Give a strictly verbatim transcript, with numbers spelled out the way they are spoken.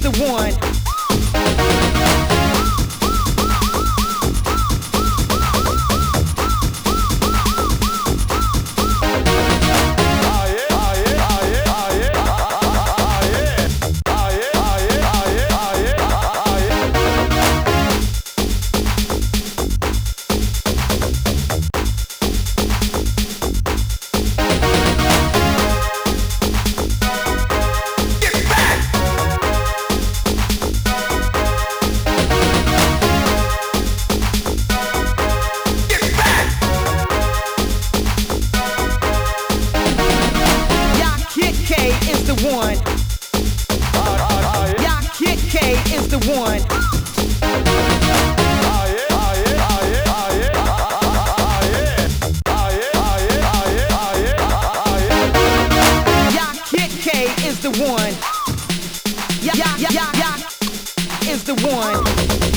the one. One. Ya Kid K is the one. Ya Kid K is the one. Ya ya ya ya is the one.